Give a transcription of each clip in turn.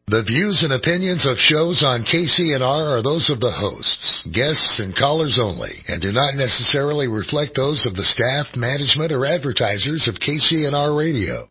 The views and opinions of shows on KCNR are those of the hosts, guests, and callers only, and do not necessarily reflect those of the staff, management, or advertisers of KCNR Radio.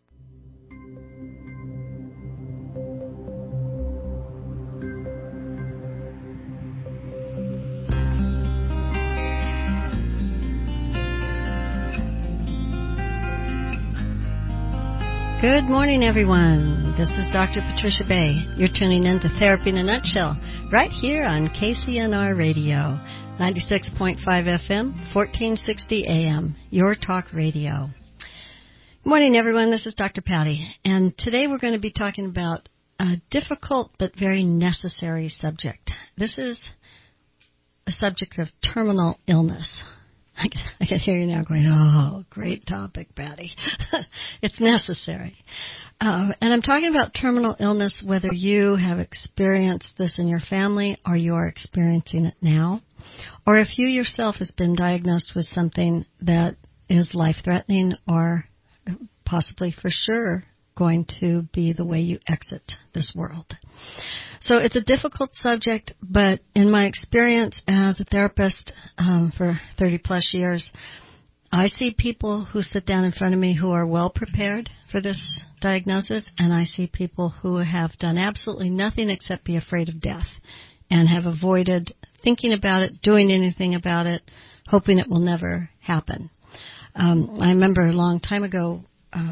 Good morning, everyone. This is Dr. Patricia Bay. You're tuning in to Therapy in a Nutshell, right here on KCNR Radio, 96.5 FM, 1460 AM, your talk radio. Good morning, everyone. This is Dr. Patty, and today we're going to be talking about a difficult but very necessary subject. This is a subject of terminal illness. I can hear you now going, oh, great topic, Patty. It's necessary. And I'm talking about terminal illness, whether you have experienced this in your family or you are experiencing it now, or if you yourself has been diagnosed with something that is life-threatening or possibly for sure going to be the way you exit this world. So it's a difficult subject, but in my experience as a therapist for 30 plus years, I see people who sit down in front of me who are well prepared for this diagnosis, and I see people who have done absolutely nothing except be afraid of death and have avoided thinking about it, doing anything about it, hoping it will never happen. I remember a long time ago,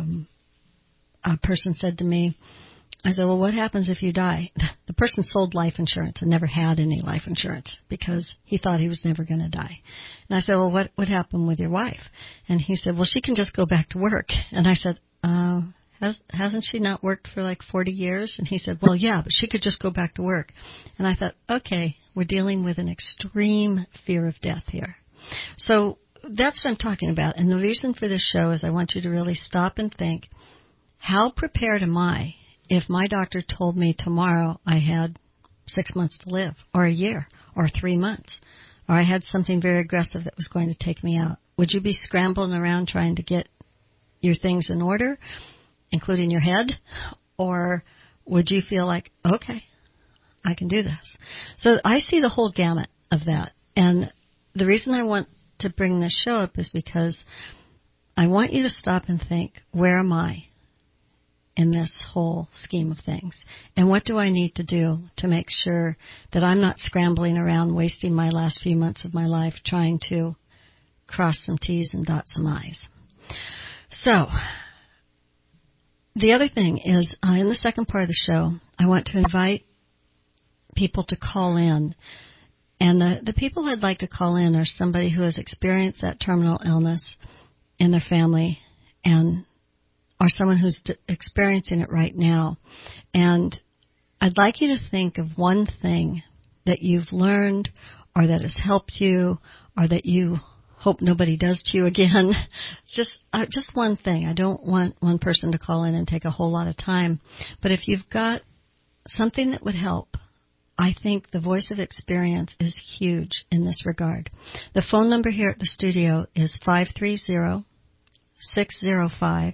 a person said to me, I said, well, what happens if you die? The person sold life insurance and never had any life insurance because he thought he was never going to die. And I said, well, what happened with your wife? And he said, well, she can just go back to work. And I said, hasn't she not worked for like 40 years? And he said, well, yeah, but she could just go back to work. And I thought, okay, we're dealing with an extreme fear of death here. So that's what I'm talking about. And the reason for this show is I want you to really stop and think, how prepared am I if my doctor told me tomorrow I had 6 months to live, or a year, or 3 months, or I had something very aggressive that was going to take me out? Would you be scrambling around trying to get your things in order, including your head, or would you feel like, okay, I can do this? So I see the whole gamut of that, and the reason I want to bring this show up is because I want you to stop and think, where am I in this whole scheme of things? And what do I need to do to make sure that I'm not scrambling around wasting my last few months of my life trying to cross some T's and dot some I's? So, the other thing is, in the second part of the show, I want to invite people to call in. And the people I'd like to call in are somebody who has experienced that terminal illness in their family and or someone who's experiencing it right now. And I'd like you to think of one thing that you've learned or that has helped you or that you hope nobody does to you again. Just one thing. I don't want one person to call in and take a whole lot of time. But if you've got something that would help, I think the voice of experience is huge in this regard. The phone number here at the studio is 530-605-4567.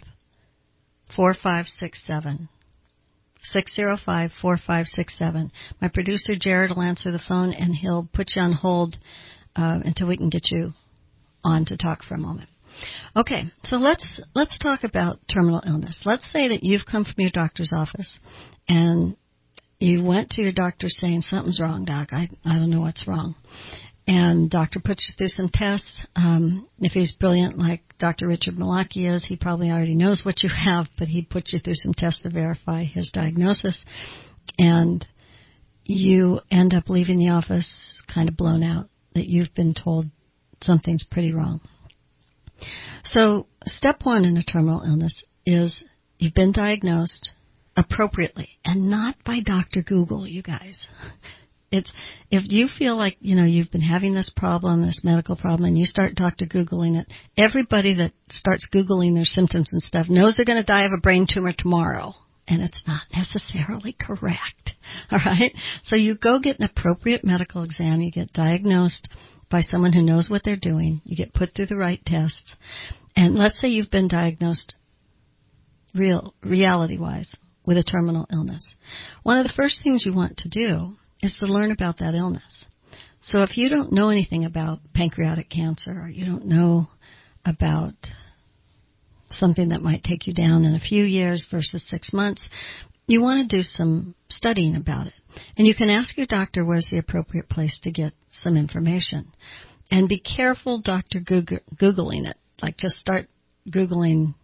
605-4567. My producer, Jared, will answer the phone, and he'll put you on hold until we can get you on to talk for a moment. Okay, so let's talk about terminal illness. Let's say that you've come from your doctor's office, and you went to your doctor saying, something's wrong, Doc. I don't know what's wrong. And doctor puts you through some tests. If he's brilliant like Dr. Richard Malaki is, he probably already knows what you have, but he puts you through some tests to verify his diagnosis. And you end up leaving the office kind of blown out that you've been told something's pretty wrong. So step one in a terminal illness is you've been diagnosed appropriately and not by Dr. Google, you guys. It's if you feel like, you've been having this problem, this medical problem, and you start Dr. Googling it, everybody that starts Googling their symptoms and stuff knows they're going to die of a brain tumor tomorrow, and it's not necessarily correct, all right? So you go get an appropriate medical exam, you get diagnosed by someone who knows what they're doing, you get put through the right tests, and let's say you've been diagnosed reality-wise with a terminal illness, one of the first things you want to do is to learn about that illness. So if you don't know anything about pancreatic cancer, or you don't know about something that might take you down in a few years versus 6 months, you want to do some studying about it. And you can ask your doctor where's the appropriate place to get some information. And be careful, doctor, Googling it. Like, just start Googling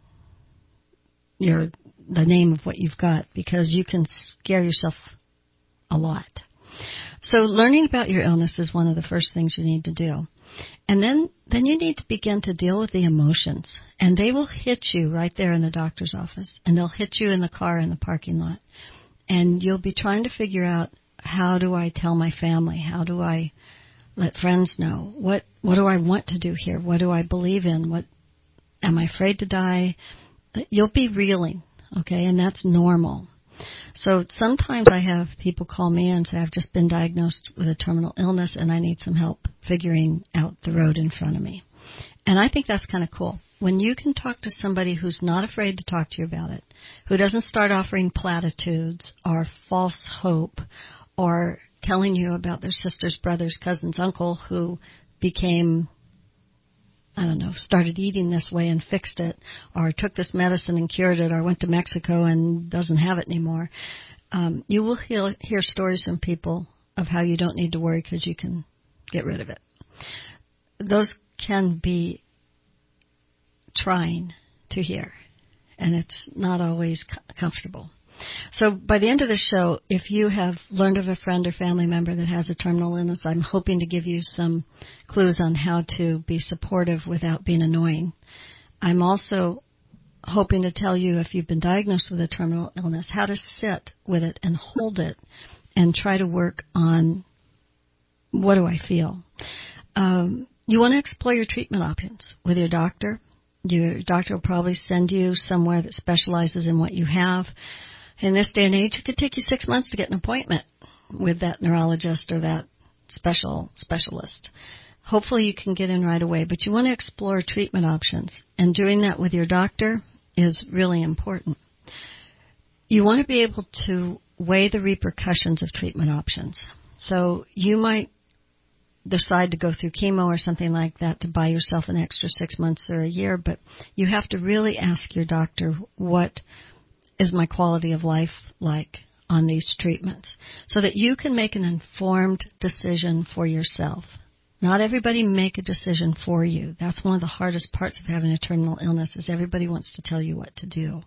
the name of what you've got, because you can scare yourself a lot. So learning about your illness is one of the first things you need to do. And then you need to begin to deal with the emotions. And they will hit you right there in the doctor's office. And they'll hit you in the car in the parking lot. And you'll be trying to figure out, how do I tell my family? How do I let friends know? What do I want to do here? What do I believe in? What am I afraid to die? You'll be reeling, okay? And that's normal. So sometimes I have people call me and say, I've just been diagnosed with a terminal illness and I need some help figuring out the road in front of me. And I think that's kind of cool. When you can talk to somebody who's not afraid to talk to you about it, who doesn't start offering platitudes or false hope or telling you about their sister's brother's cousin's uncle who became, started eating this way and fixed it, or took this medicine and cured it, or went to Mexico and doesn't have it anymore. You will hear stories from people of how you don't need to worry because you can get rid of it. Those can be trying to hear, and it's not always comfortable. So by the end of the show, if you have learned of a friend or family member that has a terminal illness, I'm hoping to give you some clues on how to be supportive without being annoying. I'm also hoping to tell you, if you've been diagnosed with a terminal illness, how to sit with it and hold it and try to work on, what do I feel? You want to explore your treatment options with your doctor. Your doctor will probably send you somewhere that specializes in what you have. In this day and age, it could take you 6 months to get an appointment with that neurologist or that specialist. Hopefully you can get in right away, but you want to explore treatment options, and doing that with your doctor is really important. You want to be able to weigh the repercussions of treatment options. So you might decide to go through chemo or something like that to buy yourself an extra 6 months or a year, but you have to really ask your doctor, what is my quality of life like on these treatments, so that you can make an informed decision for yourself. Not everybody make a decision for you. That's one of the hardest parts of having a terminal illness, is everybody wants to tell you what to do.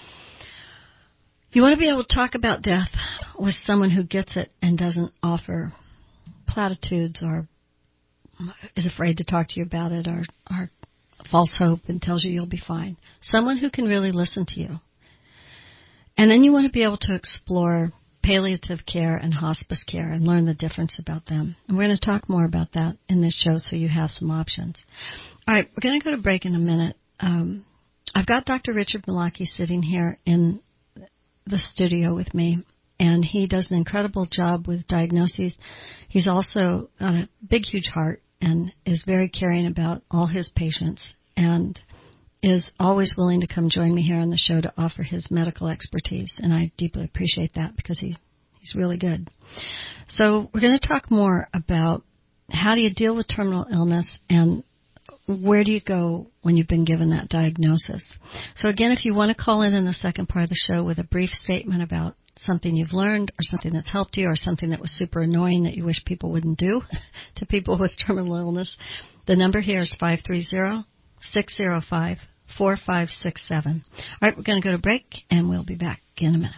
You want to be able to talk about death with someone who gets it and doesn't offer platitudes or is afraid to talk to you about it, or false hope and tells you you'll be fine. Someone who can really listen to you. And then you want to be able to explore palliative care and hospice care and learn the difference about them. And we're going to talk more about that in this show, so you have some options. All right, we're going to go to break in a minute. I've got Dr. Richard Malachy sitting here in the studio with me, and he does an incredible job with diagnoses. He's also got a big, huge heart and is very caring about all his patients, and is always willing to come join me here on the show to offer his medical expertise, and I deeply appreciate that, because he's really good. So we're going to talk more about how do you deal with terminal illness and where do you go when you've been given that diagnosis. So again, if you want to call in the second part of the show with a brief statement about something you've learned or something that's helped you or something that was super annoying that you wish people wouldn't do to people with terminal illness, the number here is 530-605-4567. All right, we're going to go to break, and we'll be back in a minute.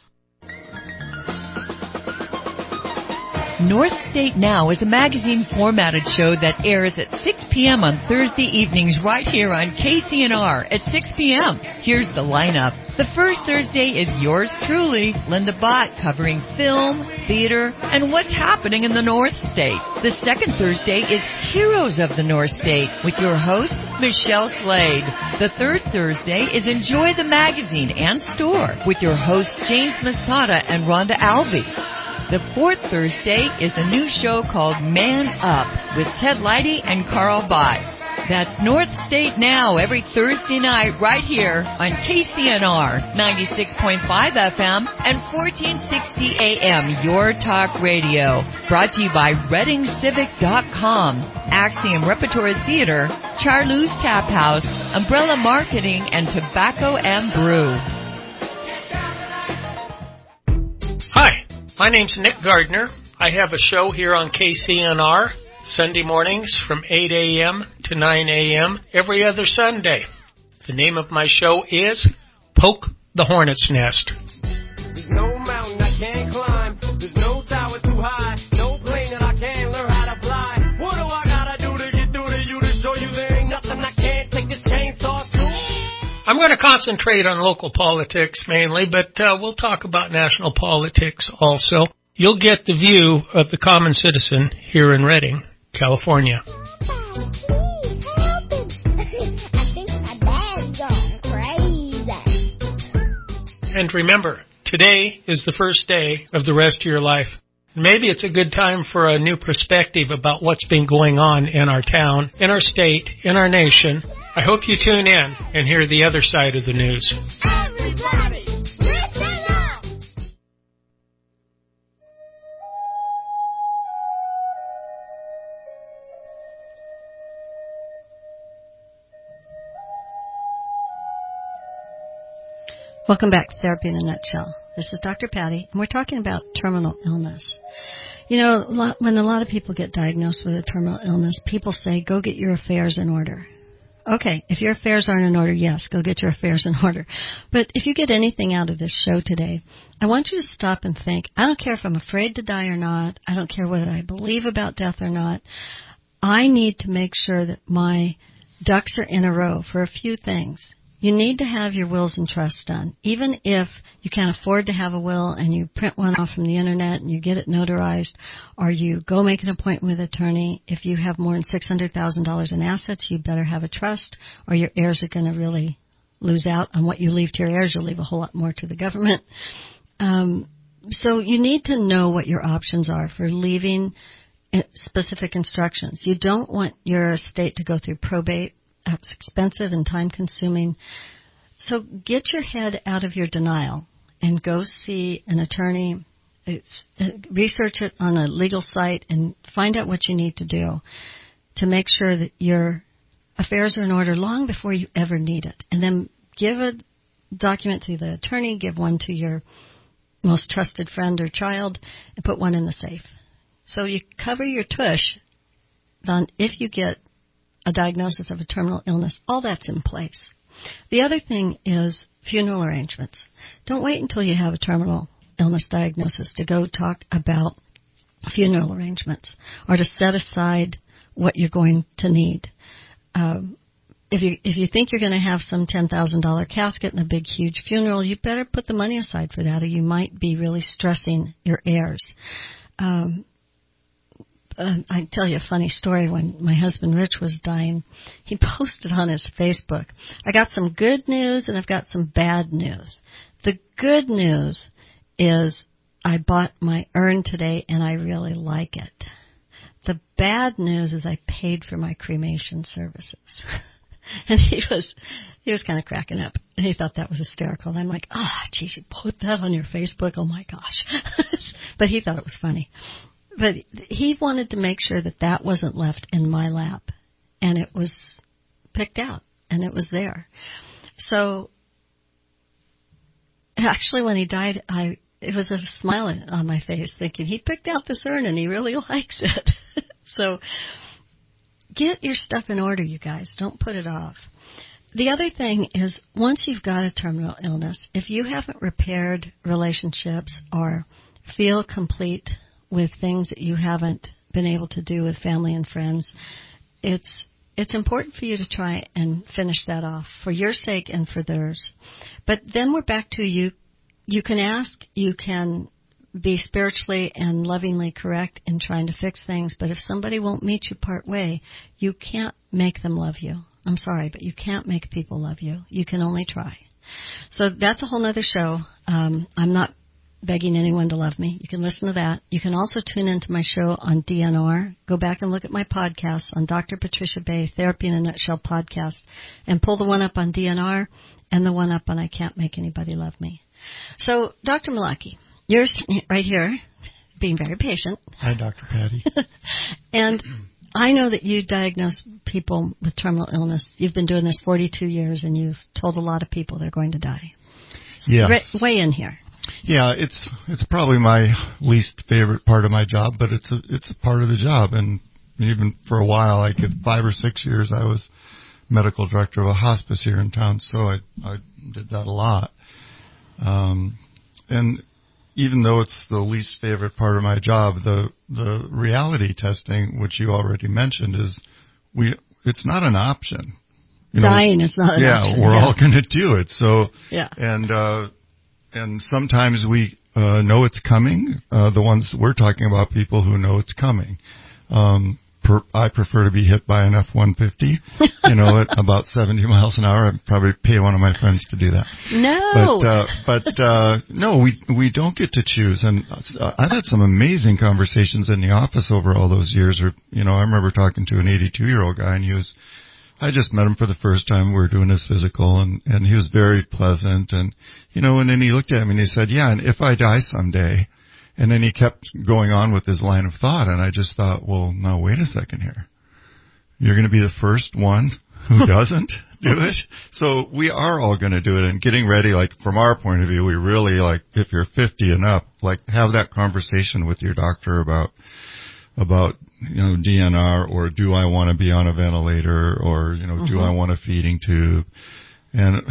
North State Now is a magazine-formatted show that airs at 6 p.m. on Thursday evenings right here on KCNR at 6 p.m. Here's the lineup. The first Thursday is yours truly, Linda Bott, covering film, theater, and what's happening in the North State. The second Thursday is Heroes of the North State with your host, Michelle Slade. The third Thursday is Enjoy the Magazine and Store with your hosts, James Masada and Rhonda Albee. The fourth Thursday is a new show called Man Up with Ted Leidy and Carl Bott. That's North State Now every Thursday night right here on KCNR 96.5 FM and 1460 AM, Your Talk Radio. Brought to you by ReadingCivic.com, Axiom Repertory Theater, Charlou's Tap House, Umbrella Marketing, and Tobacco and Brew. Hi, my name's Nick Gardner. I have a show here on KCNR Sunday mornings from 8 a.m. to 9 a.m. every other Sunday. The name of my show is Poke the Hornet's Nest. There's no mountain I can't climb. There's no tower too high. No plane that I can't learn how to fly. What do I gotta do to get through to you to show you there ain't nothing I can't take this chainsaw to? I'm going to concentrate on local politics mainly, but we'll talk about national politics also. You'll get the view of the common citizen here in Redding, California. And remember, today is the first day of the rest of your life. Maybe it's a good time for a new perspective about what's been going on in our town, in our state, in our nation. I hope you tune in and hear the other side of the news. Everybody, listen up! Welcome back to Therapy in a Nutshell. This is Dr. Patty, and we're talking about terminal illness. You know, when a lot of people get diagnosed with a terminal illness, people say, go get your affairs in order. Okay, if your affairs aren't in order, yes, go get your affairs in order. But if you get anything out of this show today, I want you to stop and think, I don't care if I'm afraid to die or not. I don't care whether I believe about death or not. I need to make sure that my ducks are in a row for a few things. You need to have your wills and trusts done. Even if you can't afford to have a will and you print one off from the internet and you get it notarized, or you go make an appointment with an attorney, if you have more than $600,000 in assets, you better have a trust, or your heirs are going to really lose out on what you leave to your heirs. You'll leave a whole lot more to the government. So you need to know what your options are for leaving specific instructions. You don't want your estate to go through probate. That's expensive and time-consuming. So get your head out of your denial and go see an attorney. Research it on a legal site and find out what you need to do to make sure that your affairs are in order long before you ever need it. And then give a document to the attorney, give one to your most trusted friend or child, and put one in the safe. So you cover your tush on if you get a diagnosis of a terminal illness. All that's in place. The other thing is funeral arrangements. Don't wait until you have a terminal illness diagnosis to go talk about funeral arrangements or to set aside what you're going to need. If you think you're going to have some $10,000 casket and a big, huge funeral, you better put the money aside for that, or you might be really stressing your heirs. I tell you a funny story. When my husband Rich was dying, he posted on his Facebook, I got some good news and I've got some bad news. The good news is I bought my urn today and I really like it. The bad news is I paid for my cremation services. And he was kind of cracking up. And he thought that was hysterical. And I'm like, geez, you put that on your Facebook? Oh, my gosh. But he thought it was funny. But he wanted to make sure that that wasn't left in my lap. And it was picked out. And it was there. So, actually, when he died, it was a smile on my face, thinking, he picked out this urn and he really likes it. So, get your stuff in order, you guys. Don't put it off. The other thing is, once you've got a terminal illness, if you haven't repaired relationships or feel complete with things that you haven't been able to do with family and friends, it's important for you to try and finish that off for your sake and for theirs. But then we're back to you. You can ask, you can be spiritually and lovingly correct in trying to fix things, but if somebody won't meet you part way, you can't make them love you. I'm sorry, but you can't make people love you. You can only try. So that's a whole other show. I'm not Begging Anyone to Love Me. You can listen to that. You can also tune into my show on DNR. Go back and look at my podcasts on Dr. Patricia Bay, Therapy in a Nutshell podcast, and pull the one up on DNR and the one up on I Can't Make Anybody Love Me. So, Dr. Malaki, you're right here, being very patient. Hi, Dr. Patty. And I know that you diagnose people with terminal illness. You've been doing this 42 years, and you've told a lot of people they're going to die. Yes. Weigh in here. Yeah, it's probably my least favorite part of my job, but it's a part of the job. And even for a while, 5 or 6 years, I was medical director of a hospice here in town, so I did that a lot. And even though it's the least favorite part of my job, the reality testing, which you already mentioned, is it's not an option. Dying is not an option. We're all going to do it. So yeah. And sometimes we know it's coming. The ones we're talking about, people who know it's coming. I prefer to be hit by an F-150, at about 70 miles an hour. I'd probably pay one of my friends to do that. No. But no, we don't get to choose. And I've had some amazing conversations in the office over all those years. I remember talking to an 82-year-old guy, and I just met him for the first time. We were doing his physical, and he was very pleasant. And, and then he looked at me and he said, yeah, and if I die someday. And then he kept going on with his line of thought, and I just thought, well, no, wait a second here. You're going to be the first one who doesn't do it? So we are all going to do it, and getting ready, from our point of view, we really, if you're 50 and up, have that conversation with your doctor about DNR, or do I want to be on a ventilator, or, do I want a feeding tube? And,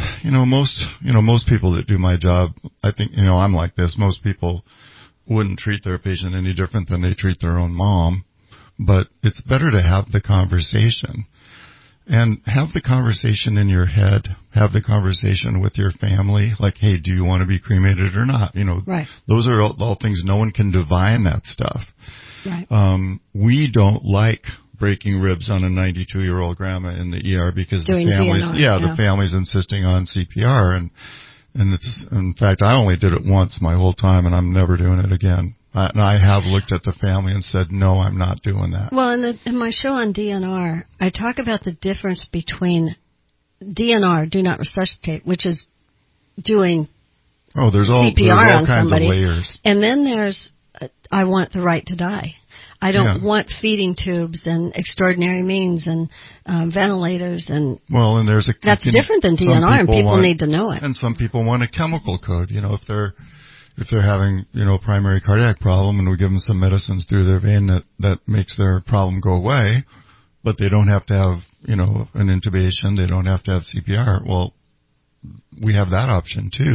most people that do my job, I think, I'm like this. Most people wouldn't treat their patient any different than they treat their own mom, but it's better to have the conversation. And have the conversation in your head, have the conversation with your family, hey, do you want to be cremated or not? Right. Those are all things, no one can divine that stuff. Right. We don't like breaking ribs on a 92-year-old grandma in the ER because Doing the family's, DNR, the family's insisting on CPR, and it's, in fact, I only did it once my whole time, and I'm never doing it again. And I have looked at the family and said, no, I'm not doing that. Well, in my show on DNR, I talk about the difference between DNR, do not resuscitate, which is doing there's all kinds of layers. And then there's, I want the right to die. I don't want feeding tubes and extraordinary means and ventilators and. Well, and that's different than DNR, and people need to know it. And some people want a chemical code. If they're having a primary cardiac problem, and we give them some medicines through their vein that makes their problem go away, but they don't have to have an intubation, they don't have to have CPR. Well, we have that option too.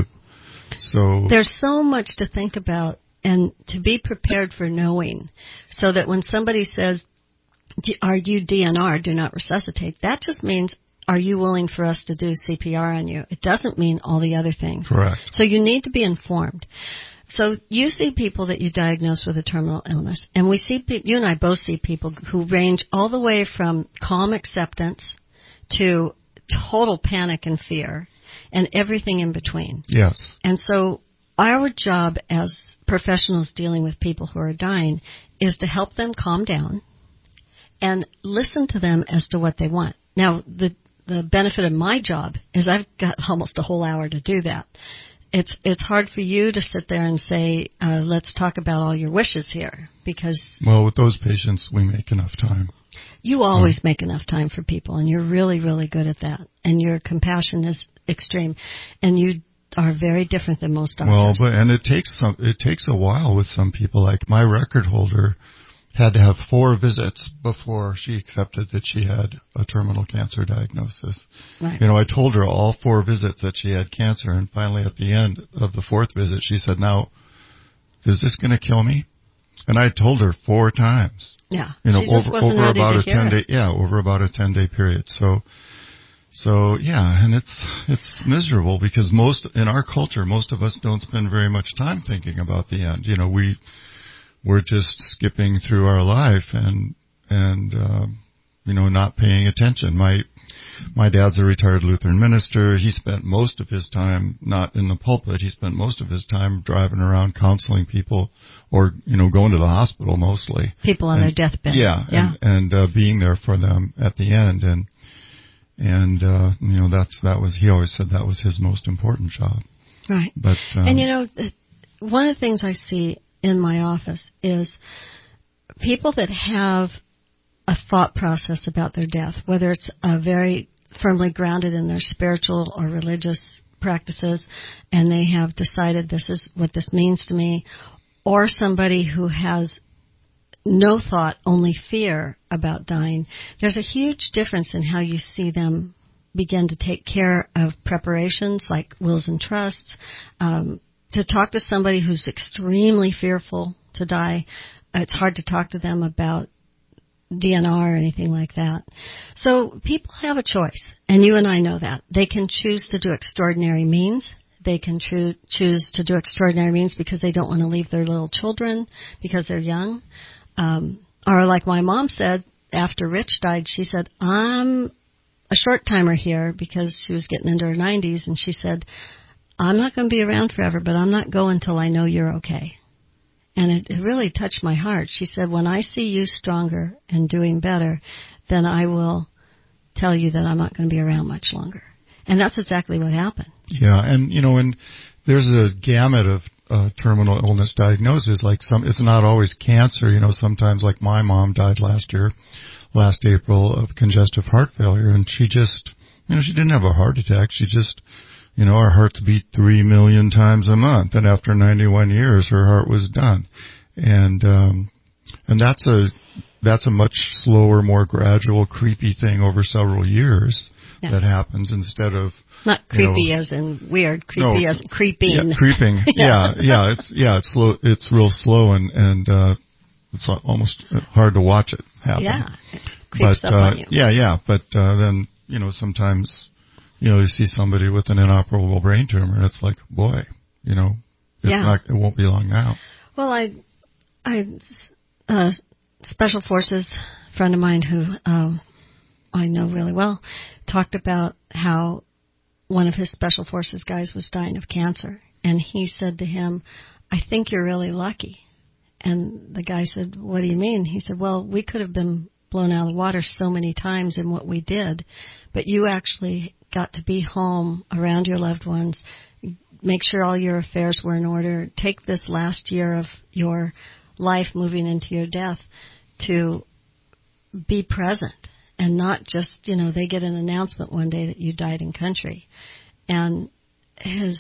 So there's so much to think about. And to be prepared for knowing, so that when somebody says, are you DNR, do not resuscitate, that just means, are you willing for us to do CPR on you? It doesn't mean all the other things. Correct. So you need to be informed. So you see people that you diagnose with a terminal illness, and we see, you and I both see people who range all the way from calm acceptance to total panic and fear, and everything in between. Yes. And so our job as professionals dealing with people who are dying is to help them calm down and listen to them as to what they want. Now, the benefit of my job is I've got almost a whole hour to do that. It's hard for you to sit there and say, let's talk about all your wishes here, because... Well, with those patients, we make enough time. You always make enough time for people, and you're really, really good at that. And your compassion is extreme. And you are very different than most doctors. Well, and it takes a while with some people. Like my record holder had to have 4 visits before she accepted that she had a terminal cancer diagnosis. Right. I told her all 4 visits that she had cancer, and finally at the end of the 4th visit, she said, "Now, is this going to kill me?" And I told her 4 times. Yeah. Over about a 10-day. Yeah, over about a 10-day period. So yeah, and it's miserable because in our culture, most of us don't spend very much time thinking about the end. We're just skipping through our life and not paying attention. my dad's a retired Lutheran minister. He spent most of his time not in the pulpit. He spent most of his time driving around counseling people, or going to the hospital mostly. People on their deathbed. Yeah. And being there for them at the end, and that was, he always said that was his most important job. Right. But and one of the things I see in my office is people that have a thought process about their death, whether it's very firmly grounded in their spiritual or religious practices, and they have decided this is what this means to me, or somebody who has no thought, only fear about dying. There's a huge difference in how you see them begin to take care of preparations like wills and trusts. To talk to somebody who's extremely fearful to die, it's hard to talk to them about DNR or anything like that. So people have a choice, and you and I know that. They can choose to do extraordinary means. They can choose to do extraordinary means because they don't want to leave their little children because they're young. Or like my mom said, after Rich died, she said, I'm a short timer here, because she was getting into her 90s, and she said, I'm not going to be around forever, but I'm not going until I know you're okay. And it really touched my heart. She said, when I see you stronger and doing better, then I will tell you that I'm not going to be around much longer. And that's exactly what happened. Yeah, and and there's a gamut of terminal illness diagnosis. Like it's not always cancer. Sometimes, like my mom died last April of congestive heart failure, and she just, she didn't have a heart attack. She just, our hearts beat 3 million times a month, and after 91 years, her heart was done. And that's a much slower, more gradual, creepy thing over several years that happens, instead of not creepy as in weird, creepy as in creeping. Yeah, creeping. It's slow. It's real slow, and it's almost hard to watch it happen. Yeah, it creeps up on you. Yeah. But then sometimes you see somebody with an inoperable brain tumor, and it's like, boy, it won't be long now. Well, I Special Forces friend of mine who I know really well talked about how one of his Special Forces guys was dying of cancer, and he said to him, I think you're really lucky. And the guy said, what do you mean? He said, well, we could have been blown out of the water so many times in what we did, but you actually got to be home around your loved ones, make sure all your affairs were in order, take this last year of your life moving into your death to be present, and not just, they get an announcement one day that you died in country. And his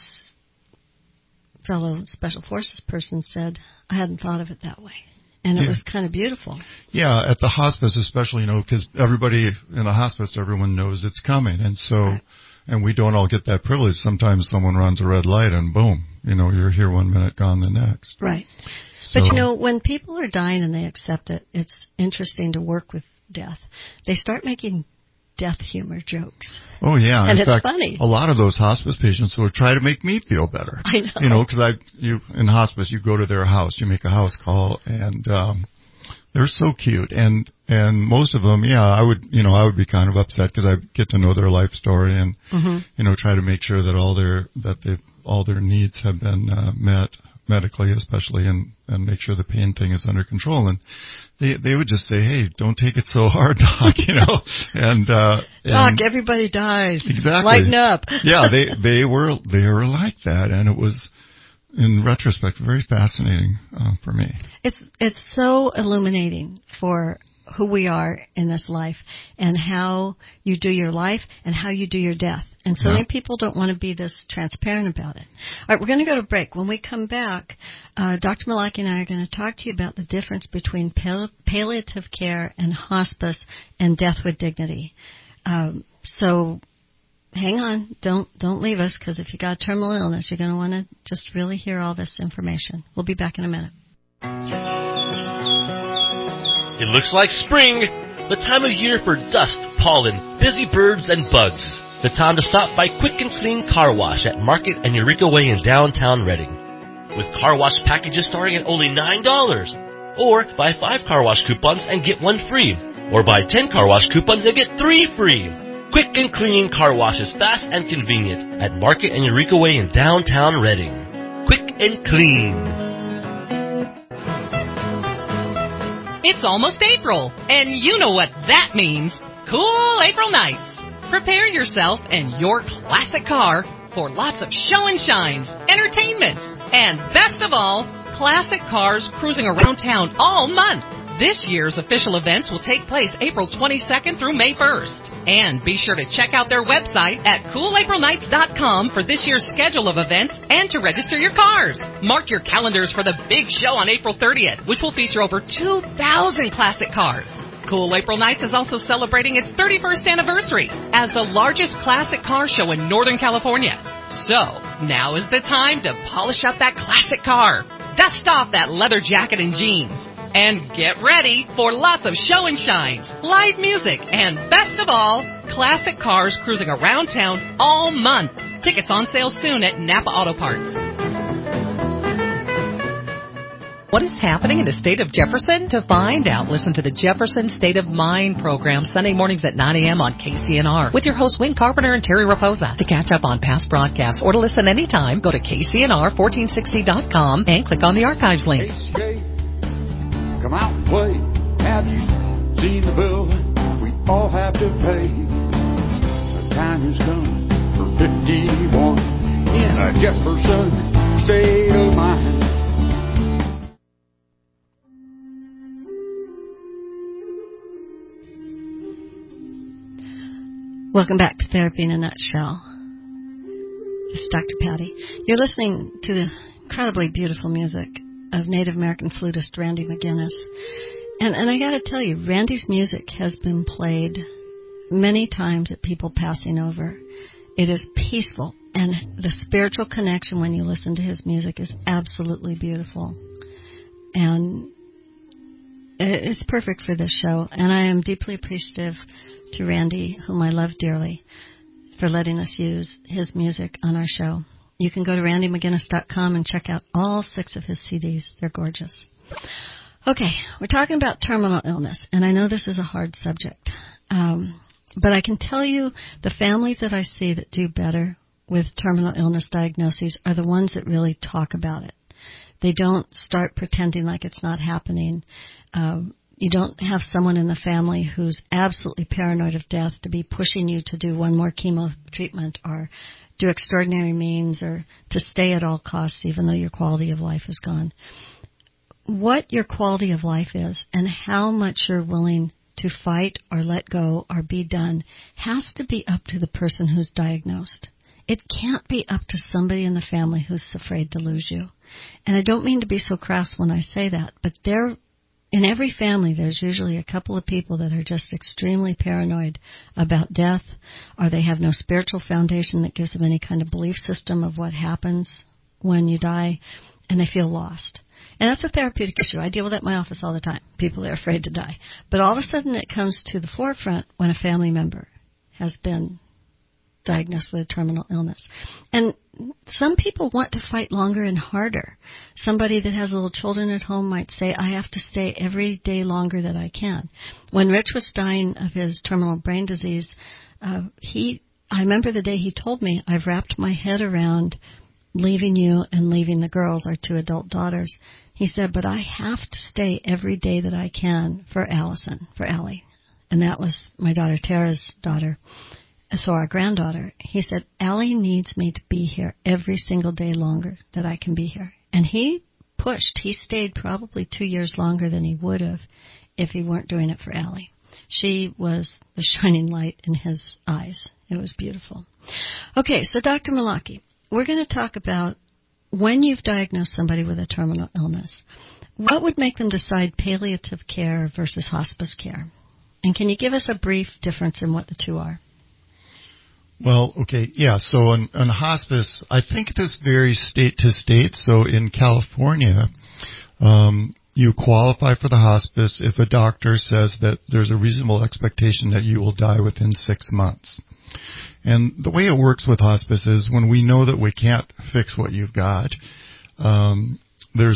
fellow Special Forces person said, I hadn't thought of it that way. And it was kind of beautiful. Yeah, at the hospice especially, because everybody in the hospice, everyone knows it's coming. And so, and we don't all get that privilege. Sometimes someone runs a red light and boom, you're here 1 minute, gone the next. Right. So, but when people are dying and they accept it, it's interesting to work with death. They start making death humor jokes. Oh, yeah. And in it's fact, funny. A lot of those hospice patients will try to make me feel better. I know. Because in hospice, you go to their house, you make a house call, and they're so cute. And most of them, I would be kind of upset because I get to know their life story and, try to make sure that all their needs have been met medically, especially, and make sure the pain thing is under control. And they would just say, hey, don't take it so hard, Doc, and Doc, everybody dies. Exactly. Lighten up. Yeah, they were like that, and it was, in retrospect, very fascinating for me. It's so illuminating for who we are in this life, and how you do your life and how you do your death. And so many people don't want to be this transparent about it. All right, we're going to go to break. When we come back, Dr. Malaki and I are going to talk to you about the difference between palliative care and hospice and death with dignity. So hang on. Don't leave us, because if you got terminal illness, you're going to want to just really hear all this information. We'll be back in a minute. It looks like spring, the time of year for dust, pollen, busy birds, and bugs. The time to stop by Quick and Clean Car Wash at Market and Eureka Way in downtown Reading. With car wash packages starting at only $9. Or buy 5 car wash coupons and get 1 free. Or buy 10 car wash coupons and get 3 free. Quick and clean car washes, fast and convenient at Market and Eureka Way in downtown Reading. Quick and clean. It's almost April, and you know what that means. Cool April nights. Prepare yourself and your classic car for lots of show and shines, entertainment, and best of all, classic cars cruising around town all month. This year's official events will take place April 22nd through May 1st. And be sure to check out their website at CoolAprilNights.com for this year's schedule of events and to register your cars. Mark your calendars for the big show on April 30th, which will feature over 2,000 classic cars. Cool April Nights is also celebrating its 31st anniversary as the largest classic car show in Northern California. So, now is the time to polish up that classic car, dust off that leather jacket and jeans, and get ready for lots of show and shines, live music, and best of all, classic cars cruising around town all month. Tickets on sale soon at Napa Auto Parts. What is happening in the state of Jefferson? To find out, listen to the Jefferson State of Mind program Sunday mornings at 9 a.m. on KCNR with your hosts Wayne Carpenter and Terry Raposa. To catch up on past broadcasts or to listen anytime, go to KCNR1460.com and click on the archives link. Come out and play. Have you seen the bill we all have to pay? The time has come for 51 in a Jefferson State of Mind. Welcome back to Therapy in a Nutshell. This is Dr. Patty. You're listening to the incredibly beautiful music of Native American flutist Randy McGinnis. And I got to tell you, Randy's music has been played many times at people passing over. It is peaceful, and the spiritual connection when you listen to his music is absolutely beautiful. And it's perfect for this show, and I am deeply appreciative to Randy, whom I love dearly, for letting us use his music on our show. You can go to randymcginnis.com and check out all 6 of his CDs. They're gorgeous. Okay, we're talking about terminal illness, and I know this is a hard subject, but I can tell you the families that I see that do better with terminal illness diagnoses are the ones that really talk about it. They don't start pretending like it's not happening. You don't have someone in the family who's absolutely paranoid of death to be pushing you to do one more chemo treatment or do extraordinary means or to stay at all costs even though your quality of life is gone. What your quality of life is and how much you're willing to fight or let go or be done has to be up to the person who's diagnosed. It can't be up to somebody in the family who's afraid to lose you. And I don't mean to be so crass when I say that, but in every family, there's usually a couple of people that are just extremely paranoid about death, or they have no spiritual foundation that gives them any kind of belief system of what happens when you die, and they feel lost. And that's a therapeutic issue. I deal with that in my office all the time. People are afraid to die. But all of a sudden it comes to the forefront when a family member has been diagnosed with a terminal illness. And some people want to fight longer and harder. Somebody that has little children at home might say, I have to stay every day longer that I can. When Rich was dying of his terminal brain disease, I remember the day he told me, I've wrapped my head around leaving you and leaving the girls, our 2 adult daughters. He said, but I have to stay every day that I can for Allison, for Allie. And that was my daughter Tara's daughter. So our granddaughter, he said, Allie needs me to be here every single day longer that I can be here. And he pushed. He stayed probably 2 years longer than he would have if he weren't doing it for Allie. She was the shining light in his eyes. It was beautiful. Okay, so Dr. Malaki, we're going to talk about when you've diagnosed somebody with a terminal illness, what would make them decide palliative care versus hospice care? And can you give us a brief difference in what the two are? Well, okay, yeah, so on hospice, I think this varies state to state. So in California, you qualify for the hospice if a doctor says that there's a reasonable expectation that you will die within 6 months. And the way it works with hospice is when we know that we can't fix what you've got,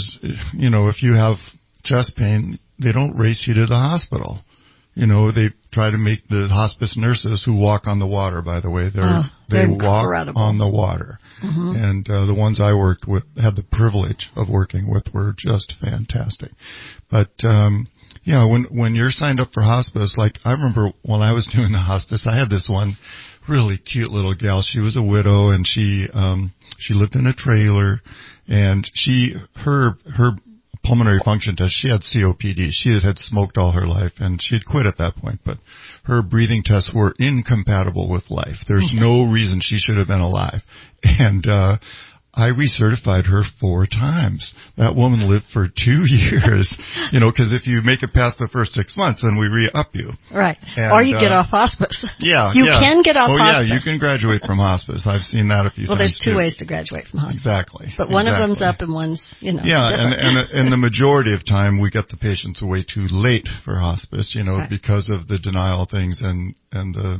if you have chest pain, they don't race you to the hospital. They try to make the hospice nurses who walk on the water, by the way. They walk incredible. on the water. Mm-hmm. And the ones I worked with, had the privilege of working with, were just fantastic. But yeah, when you're signed up for hospice, like I remember when I was doing the hospice, I had this one really cute little gal. She was a widow, and she lived in a trailer, and her pulmonary function test, she had COPD. She had smoked all her life, and she'd quit at that point, but her breathing tests were incompatible with life. There's no reason she should have been alive. And I recertified her 4 times. That woman lived for 2 years, because if you make it past the first 6 months, then we re-up you. Right. And, or you get off hospice. Yeah. You can get off hospice. Oh, yeah, you can graduate from hospice. I've seen that a few times. Well, there's 2 too. ways to graduate from hospice. Exactly. But one of them's up and one's, Yeah, different. and the majority of time we get the patients away too late for hospice, right. because of the denial things and the,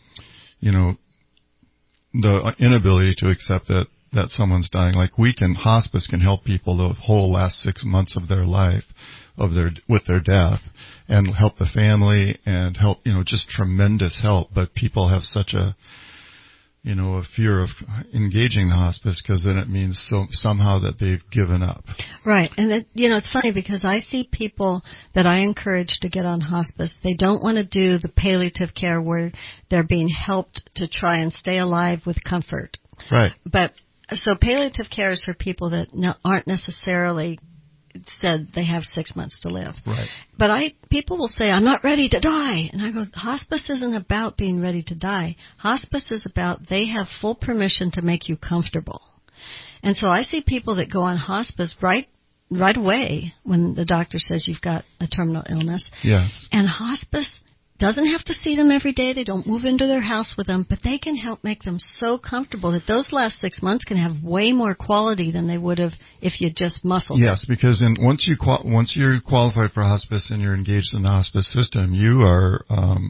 the inability to accept that someone's dying. Like hospice can help people the whole last 6 months of their life, with their death, and help the family and help, just tremendous help. But people have such a fear of engaging the hospice, because then it means somehow that they've given up. Right. And it's funny because I see people that I encourage to get on hospice. They don't want to do the palliative care where they're being helped to try and stay alive with comfort. Right. But so palliative care is for people that aren't necessarily said they have 6 months to live. Right. But people will say, I'm not ready to die. And I go, hospice isn't about being ready to die. Hospice is about they have full permission to make you comfortable. And so I see people that go on hospice right away when the doctor says you've got a terminal illness. Yes. And hospice doesn't have to see them every day. They don't move into their house with them, but they can help make them so comfortable that those last 6 months can have way more quality than they would have if you just muscled. Yes, because once you're qualified for hospice and you're engaged in the hospice system, you are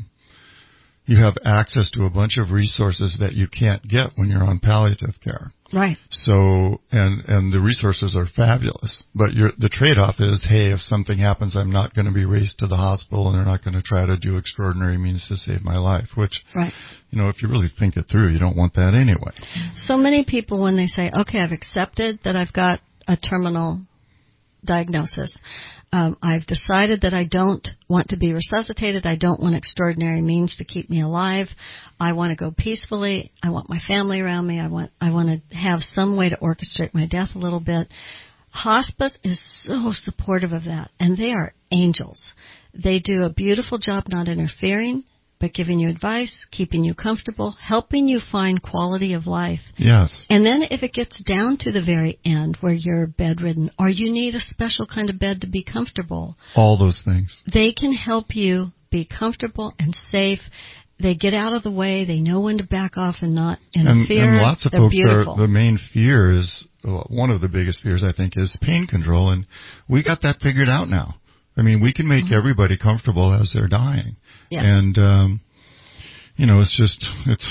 you have access to a bunch of resources that you can't get when you're on palliative care. Right. So, and the resources are fabulous, but the trade-off is, hey, if something happens, I'm not going to be raced to the hospital, and they're not going to try to do extraordinary means to save my life, which, right. If you really think it through, you don't want that anyway. So many people, when they say, okay, I've accepted that I've got a terminal diagnosis, I've decided that I don't want to be resuscitated. I don't want extraordinary means to keep me alive. I want to go peacefully. I want my family around me. I want to have some way to orchestrate my death a little bit. Hospice is so supportive of that, and they are angels. They do a beautiful job not interfering, but giving you advice, keeping you comfortable, helping you find quality of life. Yes. And then if it gets down to the very end where you're bedridden or you need a special kind of bed to be comfortable, all those things, they can help you be comfortable and safe. They get out of the way. They know when to back off and not interfere. And lots of They're folks beautiful. the main fear is, one of the biggest fears, I think, is pain control. And we got that figured out now. I mean, we can make everybody comfortable as they're dying. Yes. And, it's just,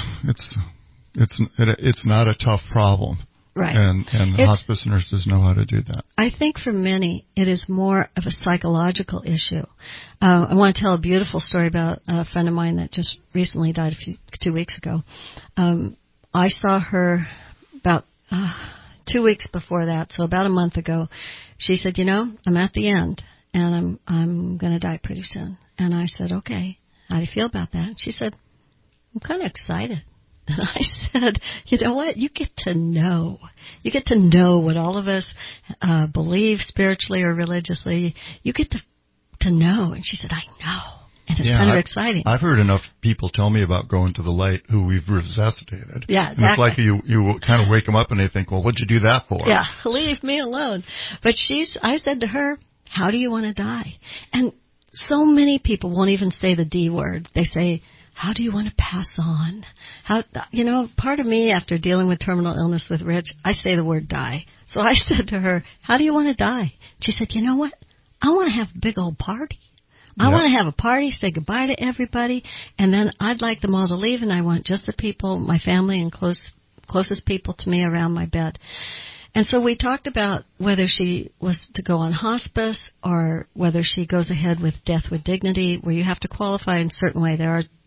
it's not a tough problem. Right. And hospice nurses know how to do that. I think for many, it is more of a psychological issue. I want to tell a beautiful story about a friend of mine that just recently died 2 weeks ago. I saw her about 2 weeks before that, so about a month ago. She said, I'm at the end, and I'm going to die pretty soon. And I said, okay, how do you feel about that? She said, I'm kind of excited. And I said, you know what? You get to know. You get to know what all of us believe spiritually or religiously. You get to know. And she said, I know. And it's kind of exciting. I've heard enough people tell me about going to the light who we've resuscitated. Yeah, exactly. And it's like you kind of wake them up and they think, well, what'd you do that for? Yeah, leave me alone. But I said to her, how do you want to die? And so many people won't even say the D word. They say, how do you want to pass on? Part of me, after dealing with terminal illness with Rich, I say the word die. So I said to her, how do you want to die? She said, you know what? I want to have a big old party. I want to have a party, say goodbye to everybody, and then I'd like them all to leave, and I want just the people, my family and closest people to me around my bed. And so we talked about whether she was to go on hospice or whether she goes ahead with death with dignity, where you have to qualify in a certain way.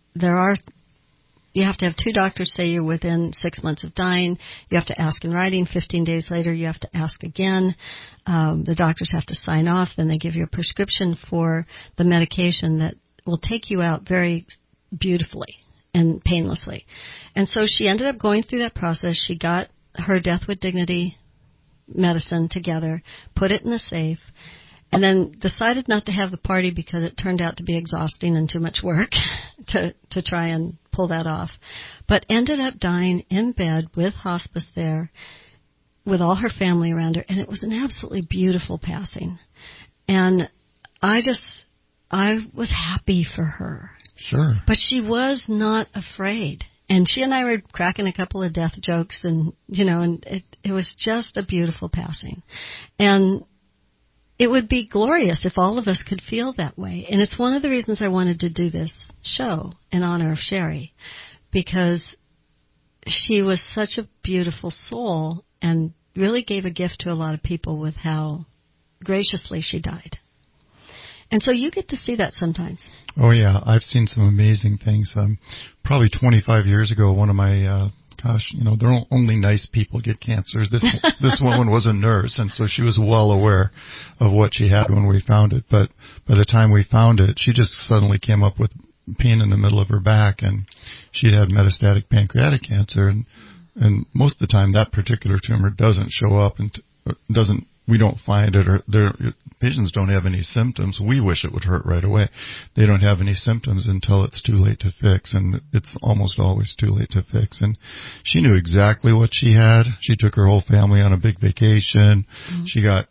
You have to have 2 doctors say you're within 6 months of dying. You have to ask in writing. 15 days later, you have to ask again. The doctors have to sign off. Then they give you a prescription for the medication that will take you out very beautifully and painlessly. And so she ended up going through that process. She got her death with dignity medicine together, put it in a safe, and then decided not to have the party because it turned out to be exhausting and too much work to try and pull that off. But ended up dying in bed with hospice there with all her family around her, and it was an absolutely beautiful passing. And I was happy for her. Sure. But she was not afraid. And she and I were cracking a couple of death jokes, and, and it was just a beautiful passing. And it would be glorious if all of us could feel that way. And it's one of the reasons I wanted to do this show in honor of Sherry, because she was such a beautiful soul and really gave a gift to a lot of people with how graciously she died. And so you get to see that sometimes. Oh, yeah. I've seen some amazing things. Probably 25 years ago, one of my, there are only nice people get cancers. This woman was a nurse, and so she was well aware of what she had when we found it. But by the time we found it, she just suddenly came up with pain in the middle of her back, and she'd had metastatic pancreatic cancer. And most of the time, that particular tumor doesn't show up and we don't find it, or patients don't have any symptoms. We wish it would hurt right away. They don't have any symptoms until it's too late to fix, and it's almost always too late to fix. And she knew exactly what she had. She took her whole family on a big vacation. Mm-hmm. She got,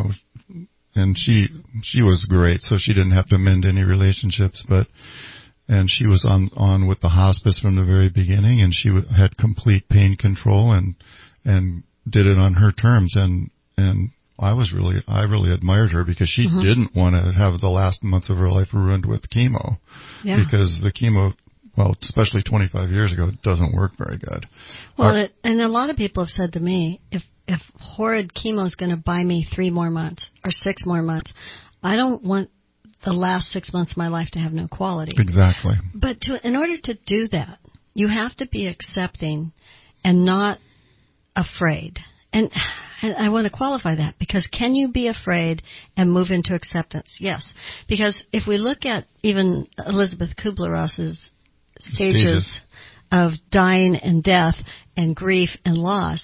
and she was great, so she didn't have to mend any relationships, and she was on with the hospice from the very beginning, and she had complete pain control and did it on her terms, and I really admired her because she mm-hmm. didn't want to have the last months of her life ruined with chemo. Yeah. Because the chemo, especially 25 years ago, it doesn't work very good. Well, and a lot of people have said to me, if horrid chemo is going to buy me 3 more months or 6 more months, I don't want the last 6 months of my life to have no quality. Exactly. But in order to do that, you have to be accepting and not afraid. And I want to qualify that, because can you be afraid and move into acceptance? Yes. Because if we look at even Elizabeth Kubler-Ross's stages of dying and death and grief and loss,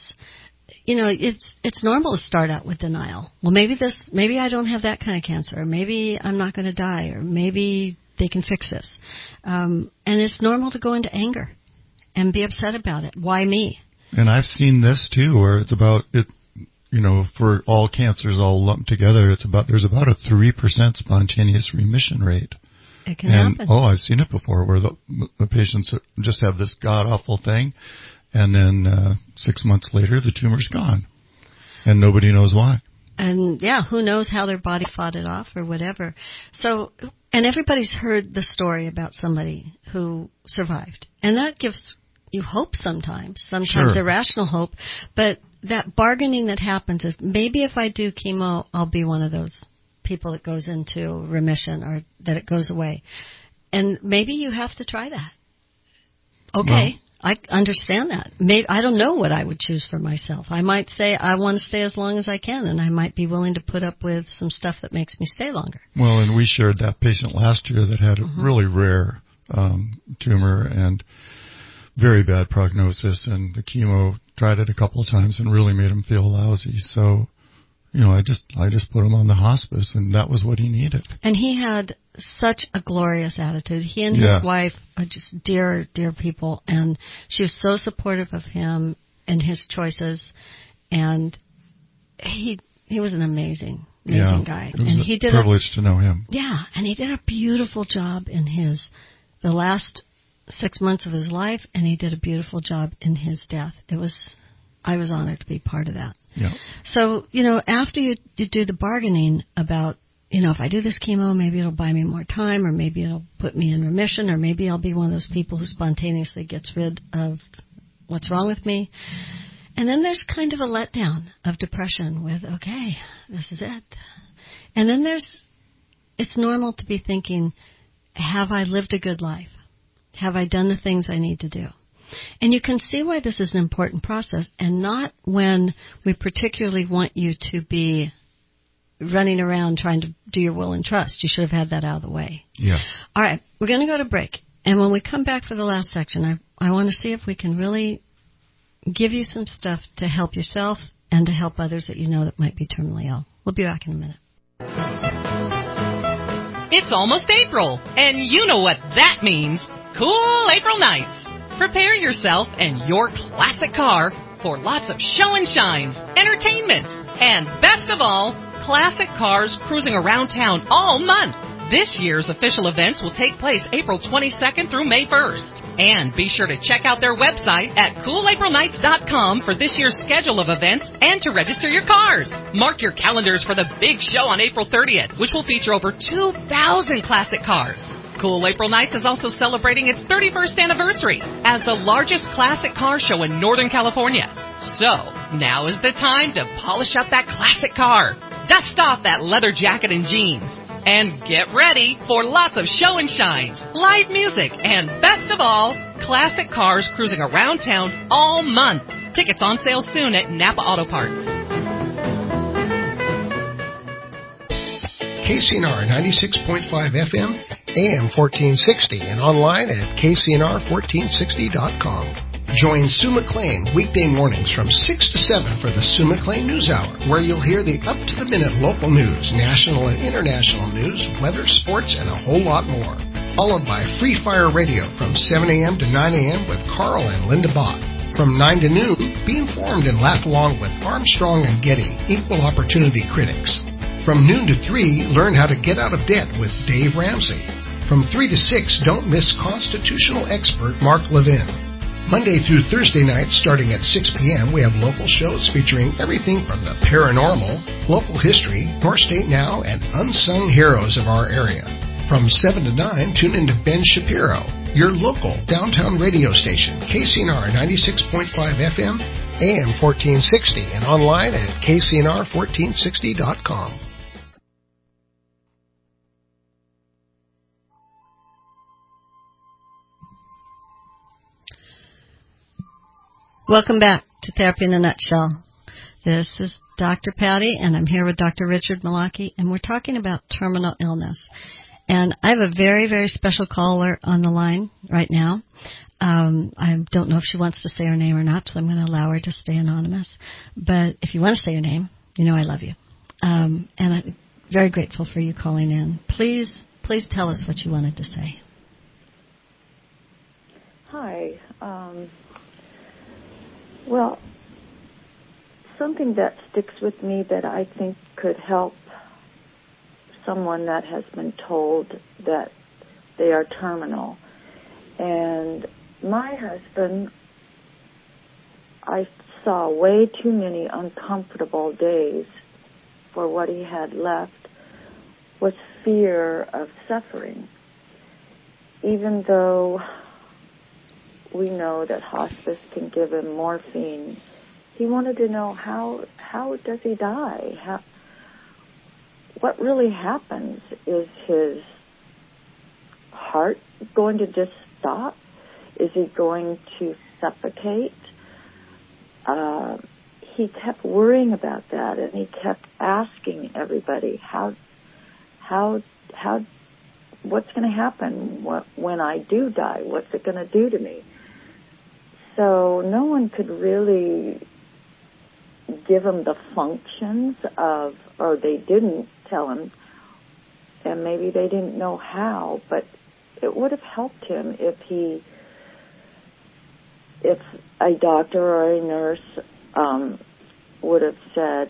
it's normal to start out with denial. Well, maybe I don't have that kind of cancer, or maybe I'm not going to die, or maybe they can fix this. And it's normal to go into anger and be upset about it. Why me? And I've seen this too, where it's about it, for all cancers all lumped together, there's about a 3% spontaneous remission rate. It can happen. Oh, I've seen it before, where the patients just have this god-awful thing, and then 6 months later, the tumor's gone, and nobody knows why. And, who knows how their body fought it off or whatever. So, and everybody's heard the story about somebody who survived, and that gives you hope sometimes sure. Irrational hope, but that bargaining that happens is, maybe if I do chemo, I'll be one of those people that goes into remission, or that it goes away. And maybe you have to try that. Okay, I understand that. Maybe I don't know what I would choose for myself. I might say I want to stay as long as I can, and I might be willing to put up with some stuff that makes me stay longer. Well, and we shared that patient last year that had a mm-hmm. really rare tumor and very bad prognosis, and the chemo tried it a couple of times and really made him feel lousy. So, I just put him on the hospice, and that was what he needed. And he had such a glorious attitude. He and his wife are just dear, dear people, and she was so supportive of him and his choices, and he was an amazing guy. It was a privilege to know him. Yeah, and he did a beautiful job in the last 6 months of his life, and he did a beautiful job in his death. I was honored to be part of that. Yeah. So, after you do the bargaining about, if I do this chemo, maybe it'll buy me more time, or maybe it'll put me in remission, or maybe I'll be one of those people who spontaneously gets rid of what's wrong with me. And then there's kind of a letdown of depression with, okay, this is it. And then it's normal to be thinking, have I lived a good life? Have I done the things I need to do? And you can see why this is an important process, and not when we particularly want you to be running around trying to do your will and trust. You should have had that out of the way. Yes. All right, we're going to go to break. And when we come back for the last section, I want to see if we can really give you some stuff to help yourself and to help others that you know that might be terminally ill. We'll be back in a minute. It's almost April, and you know what that means. Cool April nights. Prepare yourself and your classic car for lots of show and shines, entertainment, and best of all, classic cars cruising around town all month. This year's official events will take place April 22nd through May 1st. And be sure to check out their website at CoolAprilNights.com for this year's schedule of events and to register your cars. Mark your calendars for the big show on April 30th, which will feature over 2,000 classic cars. Cool April Nights is also celebrating its 31st anniversary as the largest classic car show in Northern California. So, now is the time to polish up that classic car, dust off that leather jacket and jeans, and get ready for lots of show and shines, live music, and best of all, classic cars cruising around town all month. Tickets on sale soon at Napa Auto Parts. KCNR 96.5 FM, AM 1460, and online at KCNR1460.com. Join Sue McLean weekday mornings from 6 to 7 for the Sue McLean News Hour, where you'll hear the up-to-the-minute local news, national and international news, weather, sports, and a whole lot more. Followed by Free Fire Radio from 7 a.m. to 9 a.m. with Carl and Linda Bach. From 9 to noon, be informed and laugh along with Armstrong and Getty, equal opportunity critics. From noon to 3, learn how to get out of debt with Dave Ramsey. From 3 to 6, don't miss constitutional expert Mark Levin. Monday through Thursday nights, starting at 6 p.m., we have local shows featuring everything from the paranormal, local history, North State Now, and unsung heroes of our area. From 7 to 9, tune into Ben Shapiro, your local downtown radio station, KCNR 96.5 FM, AM 1460, and online at KCNR1460.com. Welcome back to Therapy in a Nutshell. This is Dr. Patty, and I'm here with Dr. Richard Malaki, and we're talking about terminal illness. And I have a very, very special caller on the line right now. I don't know if she wants to say her name or not, so I'm going to allow her to stay anonymous. But if you want to say your name, you know I love you. And I'm very grateful for you calling in. Please tell us what you wanted to say. Hi. Well, something that sticks with me that I think could help someone that has been told that they are terminal. And my husband, I saw way too many uncomfortable days for what he had left was fear of suffering. Even though we know that hospice can give him morphine, he wanted to know how does he die? What really happens? Is his heart going to just stop? Is he going to suffocate? He kept worrying about that, and he kept asking everybody, how what's going to happen when I do die? What's it going to do to me? So no one could really give him the functions of, or they didn't tell him, and maybe they didn't know how, but it would have helped him if a doctor or a nurse would have said,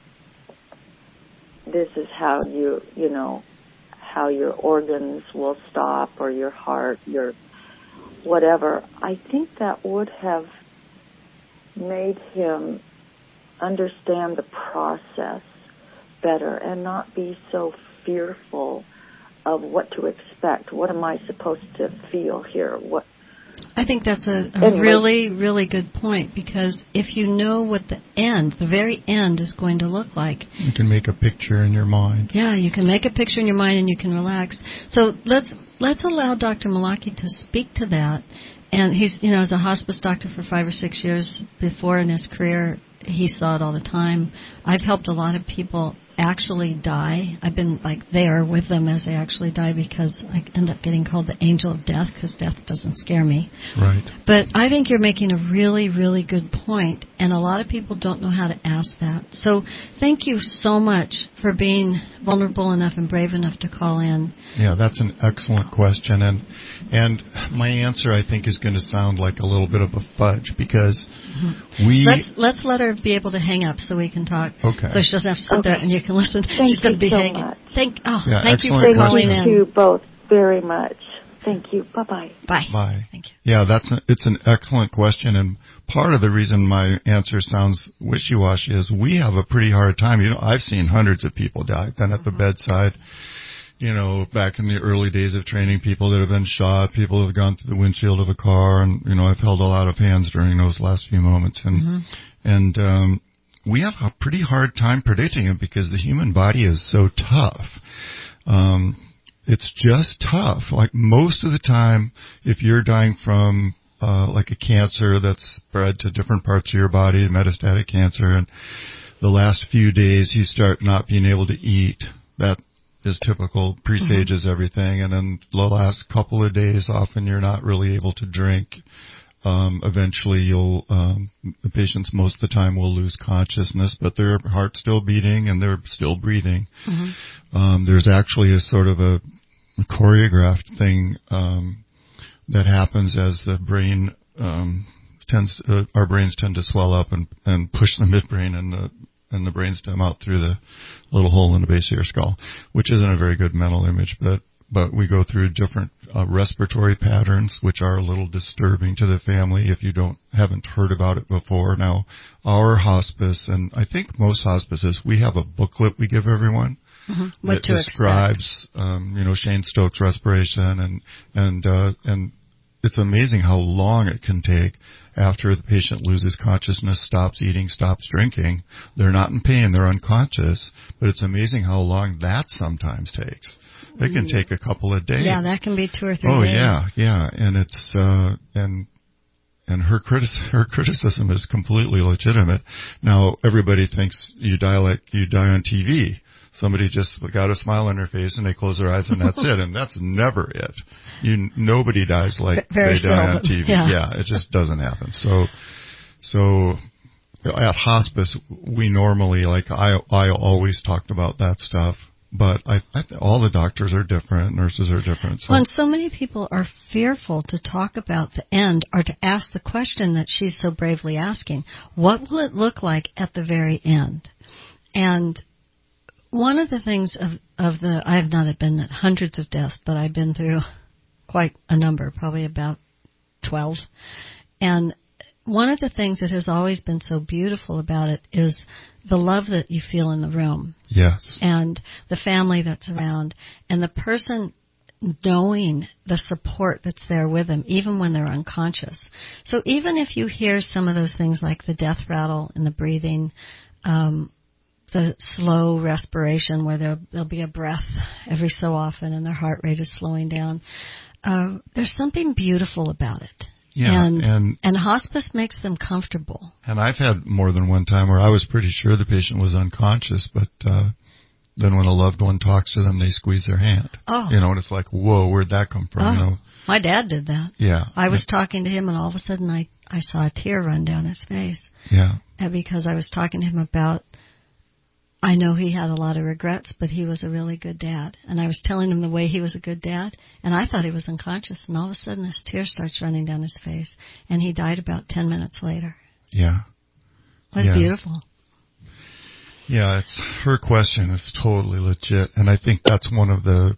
this is how how your organs will stop, or your heart, your whatever. I think that would have made him understand the process better and not be so fearful of what to expect. What am I supposed to feel here? I think that's a Anyway. really, really good point, because if you know what the very end is going to look like, You can make a picture in your mind. yeah, you can make a picture in your mind and you can relax. So let's allow Dr. Malaki to speak to that. And he's, as a hospice doctor for 5 or 6 years before in his career, he saw it all the time. I've helped a lot of people actually die. I've been there with them as they actually die, because I end up getting called the angel of death, because death doesn't scare me. Right. But I think you're making a really, really good point, and a lot of people don't know how to ask that. So thank you so much for being vulnerable enough and brave enough to call in. Yeah, that's an excellent question, and my answer, I think, is going to sound like a little bit of a fudge, because Let's let her be able to hang up so we can talk. Okay. So she doesn't have to sit there and you can listen. Thank She's going to be you so hanging. much. Thank you excellent for calling Thank in. you both very much. Thank you. Bye-bye. Bye. Bye. Thank you. Yeah, it's an excellent question, and part of the reason my answer sounds wishy-washy is we have a pretty hard time. I've seen hundreds of people die. I've been at the bedside, back in the early days of training, people that have been shot, people who have gone through the windshield of a car, and, I've held a lot of hands during those last few moments. And we have a pretty hard time predicting it, because the human body is so tough. It's just tough. Like, most of the time, if you're dying from like a cancer that's spread to different parts of your body, metastatic cancer, and the last few days you start not being able to eat, that is typical, presages everything. And then the last couple of days, often you're not really able to drink. Eventually the patients most of the time will lose consciousness, but their heart's still beating and they're still breathing. There's actually a sort of a choreographed thing that happens as the brain our brains tend to swell up and push the midbrain and the brainstem out through the little hole in the base of your skull, which isn't a very good mental image, but we go through different respiratory patterns, which are a little disturbing to the family if you haven't heard about it before. Now, our hospice, and I think most hospices, we have a booklet we give everyone that describes, Shane Stokes respiration, and it's amazing how long it can take after the patient loses consciousness, stops eating, stops drinking. They're not in pain, they're unconscious, but it's amazing how long that sometimes takes. It can take a couple of days. Yeah, that can be 2 or 3 days. Oh, yeah. And it's, and her criticism is completely legitimate. Now, everybody thinks you die on TV. Somebody just got a smile on their face and they close their eyes and that's it. And that's never it. Nobody dies like Very they die on seldom. TV. Yeah, it just doesn't happen. So at hospice, we normally, I always talked about that stuff. But all the doctors are different, nurses are different. Well, and so many people are fearful to talk about the end or to ask the question that she's so bravely asking. What will it look like at the very end? And one of the things I have not been at hundreds of deaths, but I've been through quite a number, probably about 12. And one of the things that has always been so beautiful about it is the love that you feel in the room. Yes. And the family that's around, and the person knowing the support that's there with them, even when they're unconscious. So even if you hear some of those things like the death rattle and the breathing, the slow respiration where there'll be a breath every so often and their heart rate is slowing down, there's something beautiful about it. Yeah, and hospice makes them comfortable. And I've had more than one time where I was pretty sure the patient was unconscious, but then when a loved one talks to them, they squeeze their hand. Oh. And it's like, whoa, where'd that come from? Oh. My dad did that. Yeah. I was talking to him, and all of a sudden I saw a tear run down his face. Yeah. And because I was talking to him about, I know he had a lot of regrets, but he was a really good dad. And I was telling him the way he was a good dad, and I thought he was unconscious. And all of a sudden, this tear starts running down his face, and he died about 10 minutes later. Yeah. It was beautiful. Yeah, it's her question is totally legit, and I think that's one of the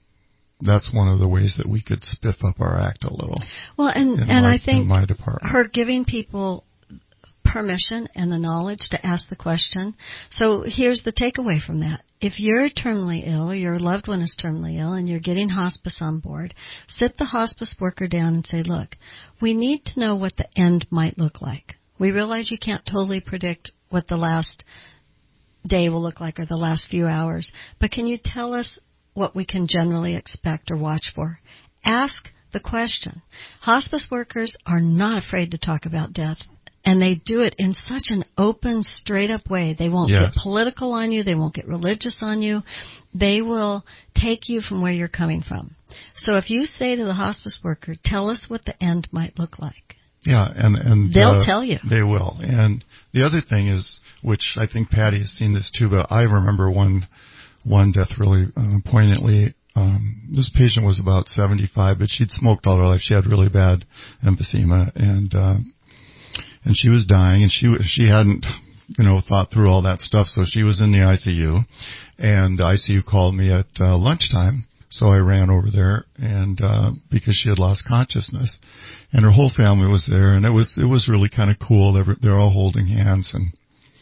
ways that we could spiff up our act a little. Well, I think in my department, her giving people permission and the knowledge to ask the question. So here's the takeaway from that. if you're terminally ill or your loved one is terminally ill and you're getting hospice on board, sit the hospice worker down and say, look, we need to know what the end might look like. We realize you can't totally predict what the last day will look like or the last few hours, but can you tell us what we can generally expect or watch for? Ask the question. Hospice workers are not afraid to talk about death. And they do it in such an open, straight-up way. They won't get political on you. They won't get religious on you. They will take you from where you're coming from. So if you say to the hospice worker, tell us what the end might look like. Yeah, and they'll tell you. They will. And the other thing is, which I think Patty has seen this too, but I remember one death really poignantly. This patient was about 75, but she'd smoked all her life. She had really bad emphysema, and she was dying, and she hadn't, thought through all that stuff, so she was in the ICU, and the ICU called me at lunchtime, so I ran over there, and because she had lost consciousness, and her whole family was there, and it was really kind of cool. They're all holding hands, and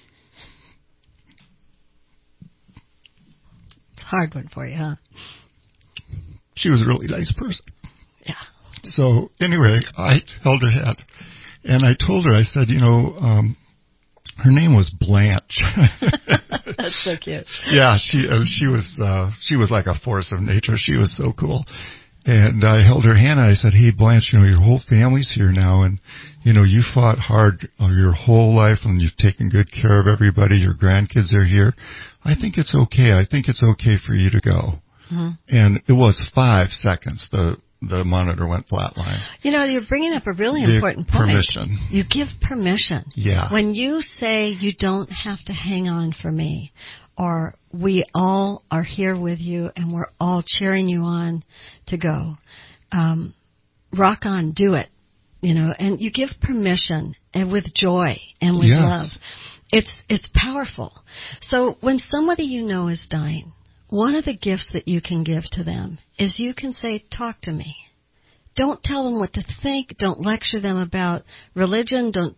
it's a hard one for you, huh? She was a really nice person. Yeah. So anyway, I held her hand. And I told her, I said, her name was Blanche. That's so cute. Yeah, she was like a force of nature. She was so cool. And I held her hand and I said, hey, Blanche, your whole family's here now, and you fought hard your whole life and you've taken good care of everybody. Your grandkids are here. I think it's okay. I think it's okay for you to go. Mm-hmm. And it was 5 seconds. The monitor went flatline. You're bringing up a really important point. Permission. You give permission. Yeah. When you say you don't have to hang on for me, or we all are here with you and we're all cheering you on to go, rock on, do it, and you give permission and with joy and with love. It's powerful. So when somebody is dying, one of the gifts that you can give to them is you can say, talk to me. Don't tell them what to think. Don't lecture them about religion. Don't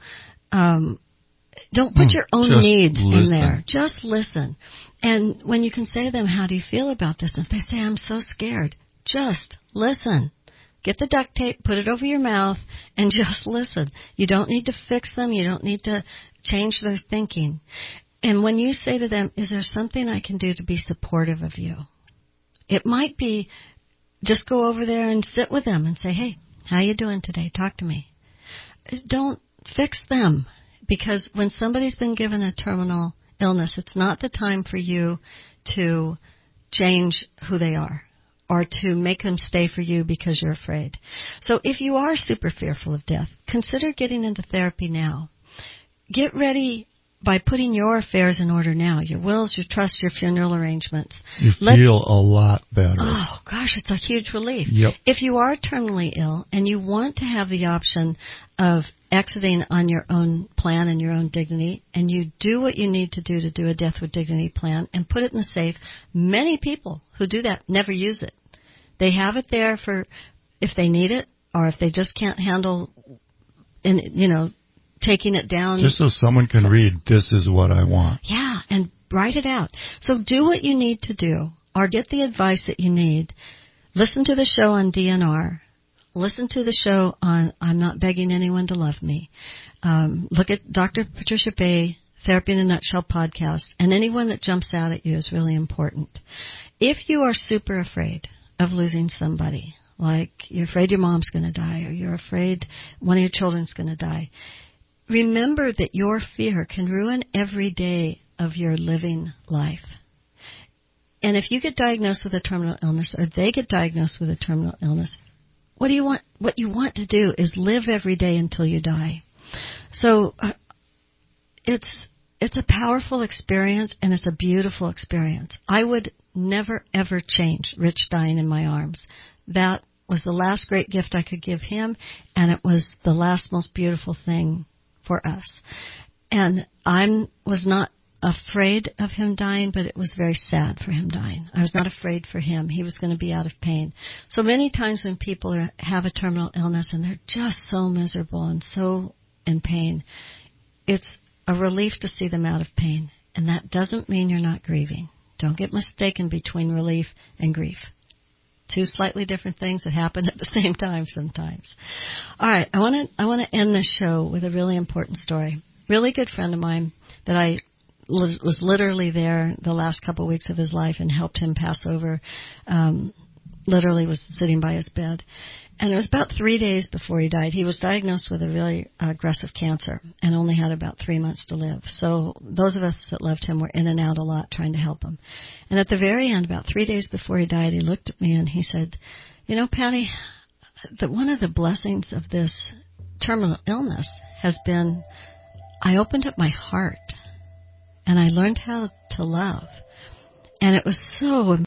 put your own needs in there. Just listen. And when you can say to them, how do you feel about this? And if they say, I'm so scared, just listen. Get the duct tape, put it over your mouth, and just listen. You don't need to fix them. You don't need to change their thinking. And when you say to them, is there something I can do to be supportive of you? It might be just go over there and sit with them and say, hey, how you doing today? Talk to me. Don't fix them, because when somebody's been given a terminal illness, it's not the time for you to change who they are or to make them stay for you because you're afraid. So if you are super fearful of death, consider getting into therapy now. Get ready by putting your affairs in order now, your wills, your trusts, your funeral arrangements. You feel a lot better. Oh, gosh, it's a huge relief. Yep. If you are terminally ill and you want to have the option of exiting on your own plan and your own dignity, and you do what you need to do a death with dignity plan and put it in the safe, many people who do that never use it. They have it there for if they need it or if they just can't handle, taking it down. Just so someone can read, this is what I want. Yeah, and write it out. So do what you need to do, or get the advice that you need. Listen to the show on DNR. Listen to the show on I'm Not Begging Anyone to Love Me. Look at Dr. Patricia Bay, Therapy in a Nutshell podcast, and anyone that jumps out at you is really important. If you are super afraid of losing somebody, like you're afraid your mom's going to die or you're afraid one of your children's going to die, remember that your fear can ruin every day of your living life. And if you get diagnosed with a terminal illness or they get diagnosed with a terminal illness, what you want to do is live every day until you die. So it's a powerful experience and it's a beautiful experience. I would never ever change Rich dying in my arms. That was the last great gift I could give him, and it was the last most beautiful thing for us. And I was not afraid of him dying, but it was very sad for him dying. I was not afraid for him. He was going to be out of pain. So many times when people have a terminal illness and they're just so miserable and so in pain, it's a relief to see them out of pain. And that doesn't mean you're not grieving. Don't get mistaken between relief and grief. Two slightly different things that happen at the same time sometimes. All right, I want to end this show with a really important story. Really good friend of mine that I was literally there the last couple of weeks of his life and helped him pass over. Literally was sitting by his bed. And it was about 3 days before he died. He was diagnosed with a really aggressive cancer and only had about 3 months to live. So those of us that loved him were in and out a lot trying to help him. And at the very end, about 3 days before he died, he looked at me and he said, you know, Patty, that one of the blessings of this terminal illness has been I opened up my heart and I learned how to love. And it was so